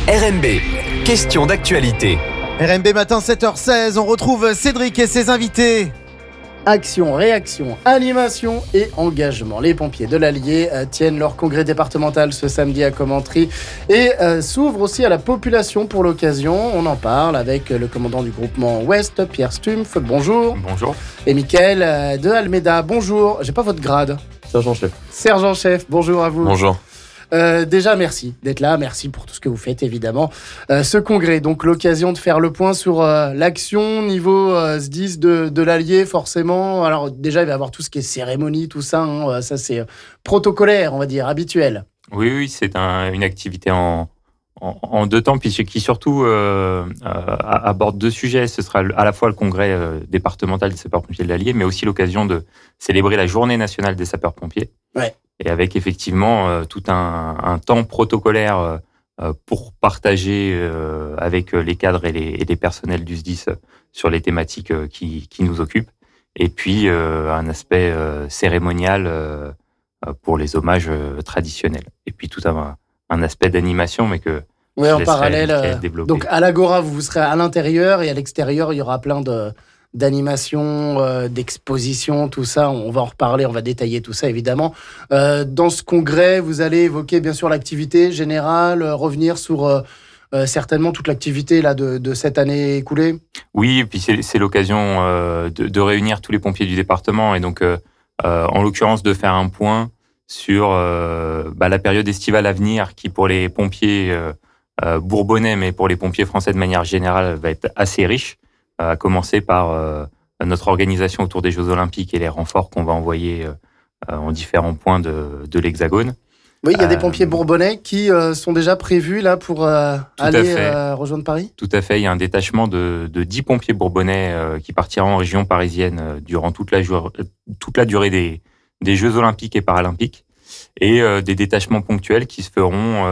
RMB, question d'actualité. RMB matin 7h16, on retrouve Cédric et ses invités. Action, réaction, animation et engagement. Les pompiers de l'Allier tiennent leur congrès départemental ce samedi à Commentry et s'ouvrent aussi à la population pour l'occasion. On en parle avec le commandant du groupement Ouest, Pierre Stumpf. Bonjour. Bonjour. Et Mickaël de Almeida. Bonjour. J'ai pas votre grade. Sergent-chef. Sergent-chef, bonjour à vous. Bonjour. Déjà, merci d'être là. Merci pour tout ce que vous faites, évidemment. Ce congrès, donc l'occasion de faire le point sur l'action niveau SDIS de l'Allier, forcément. Alors déjà, il va y avoir tout ce qui est cérémonie, tout ça. Ça, c'est protocolaire, on va dire, habituel. Oui, c'est une activité en deux temps, puis qui surtout aborde deux sujets. Ce sera à la fois le congrès départemental des sapeurs-pompiers de l'Allier, mais aussi l'occasion de célébrer la journée nationale des sapeurs-pompiers. Ouais. Et avec effectivement tout un temps protocolaire pour partager avec les cadres et les personnels du SDIS sur les thématiques qui nous occupent. Et puis un aspect cérémonial pour les hommages traditionnels. Et puis tout un aspect d'animation, mais que oui, en parallèle. Donc à l'Agora, vous serez à l'intérieur et à l'extérieur, il y aura plein d'animation, d'exposition, tout ça. On va en reparler, on va détailler tout ça, évidemment. Dans ce congrès, vous allez évoquer, bien sûr, l'activité générale, revenir sur certainement toute l'activité là, de cette année écoulée. Oui, et puis c'est l'occasion de réunir tous les pompiers du département et donc, en l'occurrence, de faire un point sur la période estivale à venir qui, pour les pompiers bourbonnais, mais pour les pompiers français de manière générale, va être assez riche. À commencer par notre organisation autour des Jeux Olympiques et les renforts qu'on va envoyer en différents points de l'Hexagone. Oui, il y a des pompiers bourbonnais qui sont déjà prévus là pour aller rejoindre Paris. Tout à fait, il y a un détachement de 10 pompiers bourbonnais qui partira en région parisienne durant toute la durée des Jeux Olympiques et Paralympiques, et des détachements ponctuels qui se feront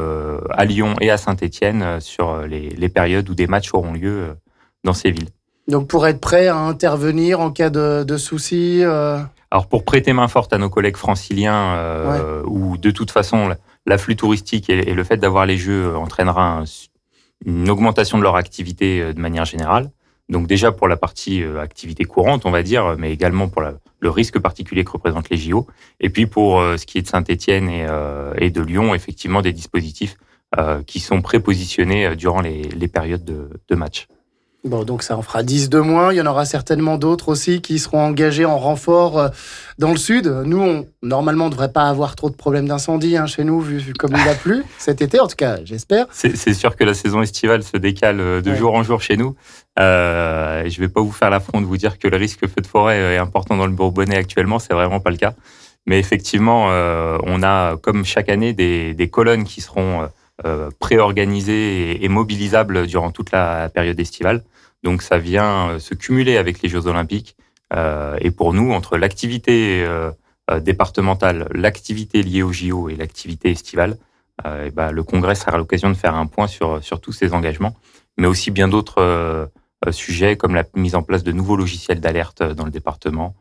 à Lyon et à Saint-Étienne sur les périodes où des matchs auront lieu dans ces villes. Donc pour être prêt à intervenir en cas de soucis Alors pour prêter main forte à nos collègues franciliens, où de toute façon l'afflux touristique et le fait d'avoir les Jeux entraînera une augmentation de leur activité de manière générale. Donc déjà pour la partie activité courante, on va dire, mais également pour le risque particulier que représentent les JO. Et puis pour ce qui est de Saint-Étienne et de Lyon, effectivement des dispositifs qui sont prépositionnés durant les périodes de match. Bon, donc ça en fera 10 de moins. Il y en aura certainement d'autres aussi qui seront engagés en renfort dans le sud. Nous, normalement, on ne devrait pas avoir trop de problèmes d'incendie chez nous, vu comme il a plu cet été, en tout cas, j'espère. C'est sûr que la saison estivale se décale de jour en jour chez nous. Je ne vais pas vous faire l'affront de vous dire que le risque feu de forêt est important dans le Bourbonnais actuellement. C'est vraiment pas le cas. Mais effectivement, on a, comme chaque année, des colonnes qui seront préorganisées et mobilisables durant toute la période estivale. Donc ça vient se cumuler avec les Jeux Olympiques. Et pour nous, entre l'activité départementale, l'activité liée aux JO et l'activité estivale, le congrès sera l'occasion de faire un point sur tous ces engagements, mais aussi bien d'autres sujets comme la mise en place de nouveaux logiciels d'alerte dans le département,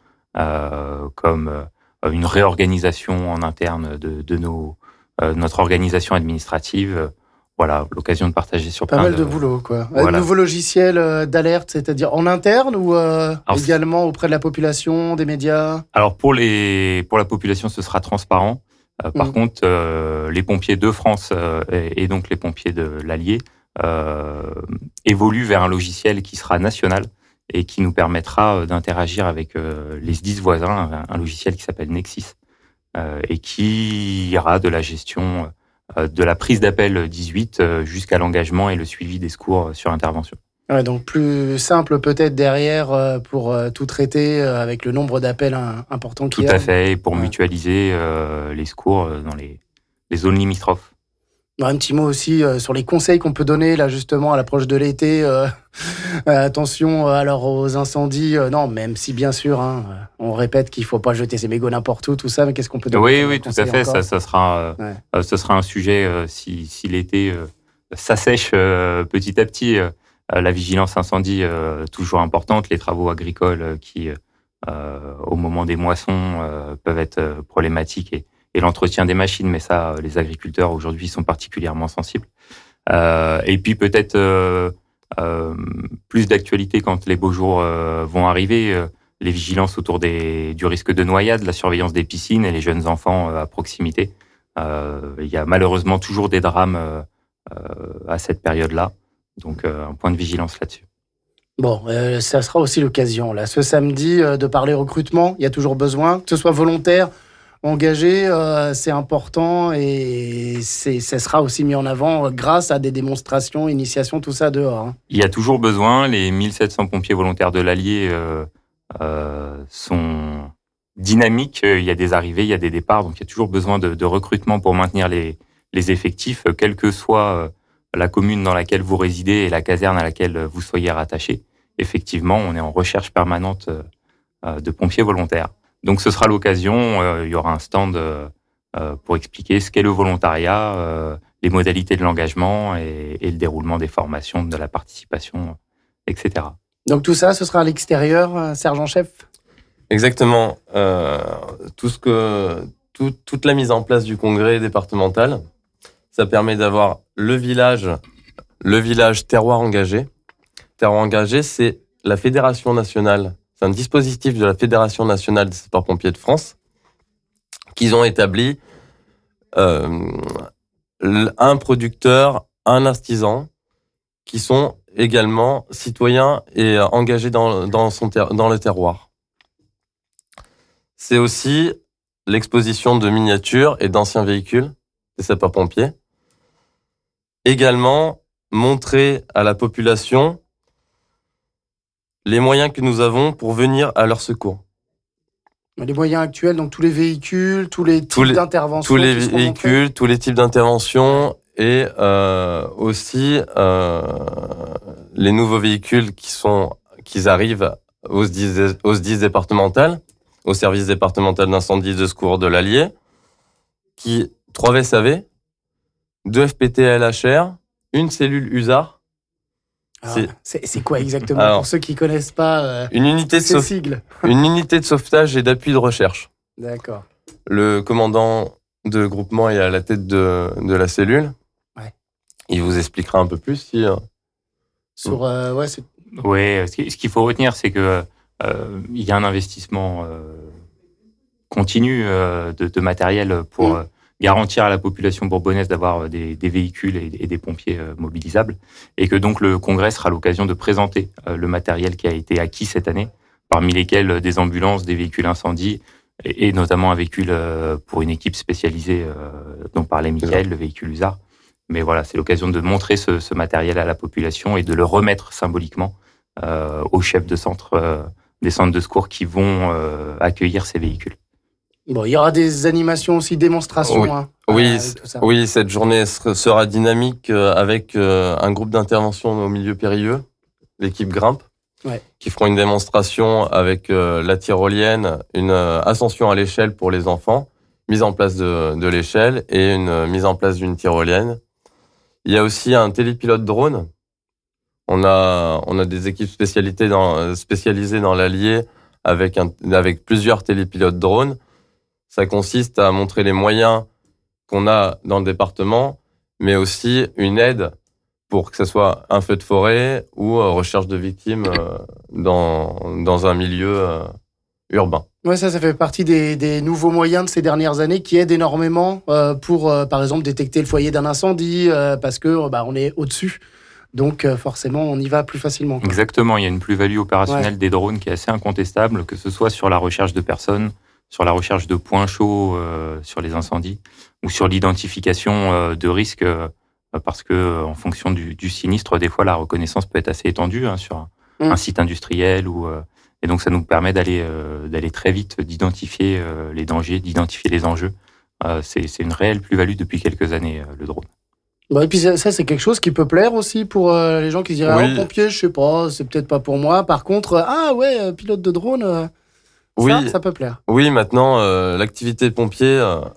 comme une réorganisation en interne de notre organisation administrative. Voilà, l'occasion de partager sur pas mal de boulot, quoi. Voilà. Nouveau logiciel d'alerte, c'est-à-dire en interne ou également auprès de la population, des médias? Alors pour la population, ce sera transparent. Par contre, les pompiers de France et donc les pompiers de l'Allier évoluent vers un logiciel qui sera national et qui nous permettra d'interagir avec les 10 voisins, un logiciel qui s'appelle Nexis et qui ira de la gestion de la prise d'appel 18 jusqu'à l'engagement et le suivi des secours sur intervention. Ouais, donc plus simple peut-être derrière pour tout traiter avec le nombre d'appels importants qu'il y a. Tout à fait, et pour mutualiser les secours dans les zones limitrophes. Un petit mot aussi sur les conseils qu'on peut donner là justement à l'approche de l'été. Attention alors aux incendies. Non, même si bien sûr, on répète qu'il ne faut pas jeter ses mégots n'importe où, tout ça. Mais qu'est-ce qu'on peut donner? Oui, tout à fait. Ça sera un sujet si l'été s'assèche petit à petit. La vigilance incendie toujours importante. Les travaux agricoles qui, au moment des moissons, peuvent être problématiques et l'entretien des machines, mais ça, les agriculteurs aujourd'hui sont particulièrement sensibles. Et puis peut-être plus d'actualité quand les beaux jours vont arriver, les vigilances autour du risque de noyade, la surveillance des piscines et les jeunes enfants à proximité. Il y a malheureusement toujours des drames à cette période-là, donc un point de vigilance là-dessus. Bon, ça sera aussi l'occasion, là, ce samedi, de parler recrutement. Il y a toujours besoin, que ce soit volontaire, engagé, c'est important et ça sera aussi mis en avant grâce à des démonstrations, initiations, tout ça dehors. Hein. Il y a toujours besoin. Les 1700 pompiers volontaires de l'Allier sont dynamiques. Il y a des arrivées, il y a des départs, donc il y a toujours besoin de recrutement pour maintenir les effectifs, quelle que soit la commune dans laquelle vous résidez et la caserne à laquelle vous soyez rattaché. Effectivement, on est en recherche permanente de pompiers volontaires. Donc ce sera l'occasion, il y aura un stand pour expliquer ce qu'est le volontariat, les modalités de l'engagement et le déroulement des formations, de la participation, etc. Donc tout ça, ce sera à l'extérieur, sergent-chef ? Exactement. Toute la mise en place du congrès départemental, ça permet d'avoir le village terroir engagé. Terroir engagé, c'est la Fédération nationale. C'est un dispositif de la Fédération nationale des sapeurs-pompiers de France qu'ils ont établi un producteur, un artisan qui sont également citoyens et engagés dans le terroir. C'est aussi l'exposition de miniatures et d'anciens véhicules des sapeurs-pompiers. Également, montrer à la population les moyens que nous avons pour venir à leur secours. Les moyens actuels, donc tous les véhicules, tous les types d'interventions. Tous les véhicules, tous les types d'interventions et aussi les nouveaux véhicules qui arrivent au SDIS départemental, au service départemental d'incendie et de secours de l'Allier, 3 VSAV, 2 FPT-LHR, une cellule USAR. C'est quoi exactement pour ceux qui ne connaissent pas une unité ces sigles? Une unité de sauvetage et d'appui de recherche. D'accord. Le commandant de groupement est à la tête de la cellule. Ouais. Il vous expliquera un peu plus si... Ce qu'il faut retenir, c'est que il y a un investissement continu de matériel pour garantir à la population bourbonnaise d'avoir des véhicules et des pompiers mobilisables, et que donc le congrès sera l'occasion de présenter le matériel qui a été acquis cette année, parmi lesquels des ambulances, des véhicules incendie, et notamment un véhicule pour une équipe spécialisée dont parlait Michael, le véhicule USAR. Mais voilà, c'est l'occasion de montrer ce matériel à la population et de le remettre symboliquement aux chefs de centre, des centres de secours qui vont accueillir ces véhicules. Bon, il y aura des animations aussi, démonstrations. Oui, oui, cette journée sera dynamique avec un groupe d'intervention au milieu périlleux, l'équipe Grimpe, qui feront une démonstration avec la tyrolienne, une ascension à l'échelle pour les enfants, mise en place de l'échelle et une mise en place d'une tyrolienne. Il y a aussi un télépilote drone. On a des équipes spécialisées dans l'Allier avec plusieurs télépilotes drones. Ça consiste à montrer les moyens qu'on a dans le département, mais aussi une aide pour que ce soit un feu de forêt ou recherche de victimes dans un milieu urbain. Ouais, ça fait partie des nouveaux moyens de ces dernières années qui aident énormément pour, par exemple, détecter le foyer d'un incendie parce que on est au-dessus. Donc, forcément, on y va plus facilement. Quoi. Exactement. Il y a une plus-value opérationnelle des drones qui est assez incontestable, que ce soit sur la recherche de personnes, sur la recherche de points chauds sur les incendies ou sur l'identification de risques parce que en fonction du sinistre, des fois, la reconnaissance peut être assez étendue sur un site industriel et donc ça nous permet d'aller très vite, d'identifier les dangers, d'identifier les enjeux. C'est une réelle plus-value depuis quelques années, le drone. Et puis ça, c'est quelque chose qui peut plaire aussi pour les gens qui se diraient pompier, je sais pas, c'est peut-être pas pour moi. Par contre, pilote de drone, ça peut plaire. Oui, maintenant, l'activité de pompier,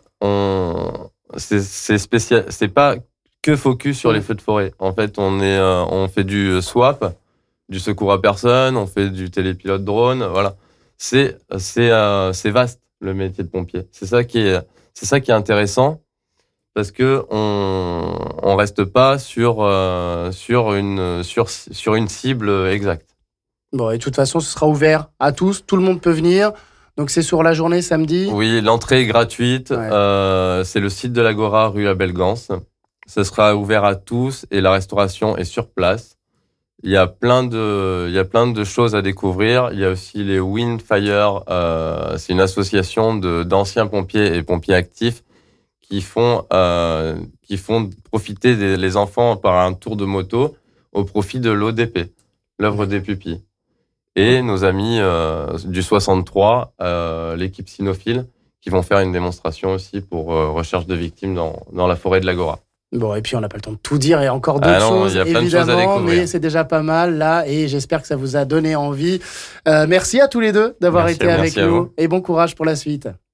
c'est spécial, c'est pas que focus sur les feux de forêt. En fait, on fait du SWAP, du secours à personne, on fait du télépilote drone, voilà. C'est vaste le métier de pompier. C'est ça qui est intéressant parce que on reste pas sur une cible exacte. Bon, et de toute façon, ce sera ouvert à tous, tout le monde peut venir. Donc c'est sur la journée samedi. Oui, l'entrée est gratuite. Ouais. C'est le site de l'Agora, rue Abel-Gance. Ce sera ouvert à tous et la restauration est sur place. Il y a plein de choses à découvrir. Il y a aussi les Windfire. C'est une association d'anciens pompiers et pompiers actifs qui font profiter les enfants par un tour de moto au profit de l'ODP, l'œuvre des pupilles. Et nos amis du 63, l'équipe cynophile, qui vont faire une démonstration aussi pour recherche de victimes dans la forêt de l'Agora. Bon, et puis on n'a pas le temps de tout dire, il y a encore d'autres choses, il y a plein évidemment, de choses à découvrir. Mais c'est déjà pas mal là, et j'espère que ça vous a donné envie. Merci à tous les deux d'avoir été avec nous, et bon courage pour la suite.